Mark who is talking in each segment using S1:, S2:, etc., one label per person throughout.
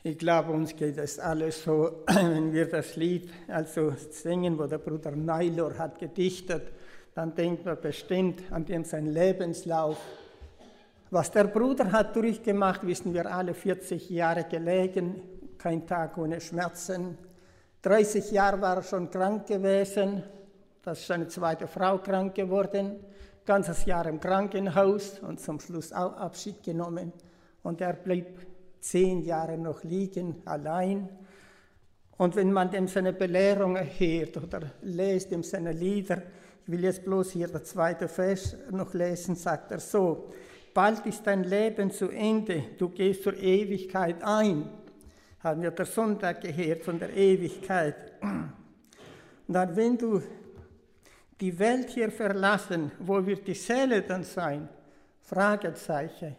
S1: Ich glaube, uns geht es alles so, wenn wir das Lied also singen, wo der Bruder Naylor hat gedichtet, dann denkt man bestimmt an dem seinen Lebenslauf. Was der Bruder hat durchgemacht, wissen wir alle, 40 Jahre gelegen, kein Tag ohne Schmerzen. 30 Jahre war er schon krank gewesen, da ist seine zweite Frau krank geworden, ganzes Jahr im Krankenhaus und zum Schluss auch Abschied genommen. Und er blieb 10 Jahre noch liegen, allein. Und wenn man ihm seine Belehrungen hört oder lest ihm seine Lieder, ich will jetzt bloß hier der zweite Vers noch lesen, sagt er so: Bald ist dein Leben zu Ende, du gehst zur Ewigkeit ein. Haben wir der Sonntag gehört von der Ewigkeit. Und dann, wenn du die Welt hier verlassen, wo wird die Seele dann sein? Fragezeichen.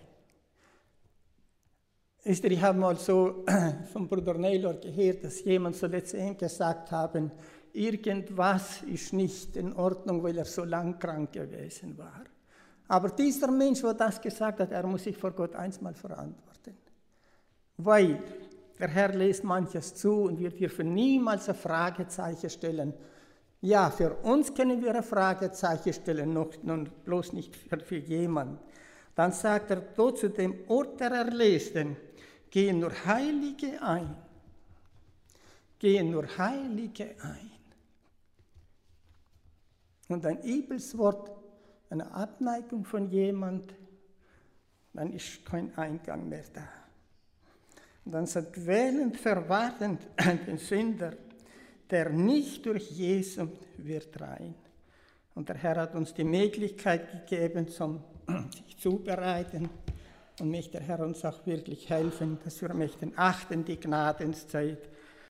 S1: Ich habe mal so vom Bruder Naylor gehört, dass jemand so letztendlich gesagt haben, irgendwas ist nicht in Ordnung, weil er so lang krank gewesen war. Aber dieser Mensch, der das gesagt hat, er muss sich vor Gott einmal verantworten. Weil der Herr lässt manches zu und wir dürfen niemals ein Fragezeichen stellen. Ja, für uns können wir ein Fragezeichen stellen, noch bloß nicht für jemanden. Dann sagt er, dort zu dem Ort der Erlösten, gehen nur Heilige ein. Gehen nur Heilige ein. Und ein übles Wort, eine Abneigung von jemand, dann ist kein Eingang mehr da. Und dann sagt, wählend verwartend den Sünder, der nicht durch Jesus wird rein. Und der Herr hat uns die Möglichkeit gegeben, sich zubereiten. Und möchte der Herr uns auch wirklich helfen, dass wir möchten achten die Gnadenszeit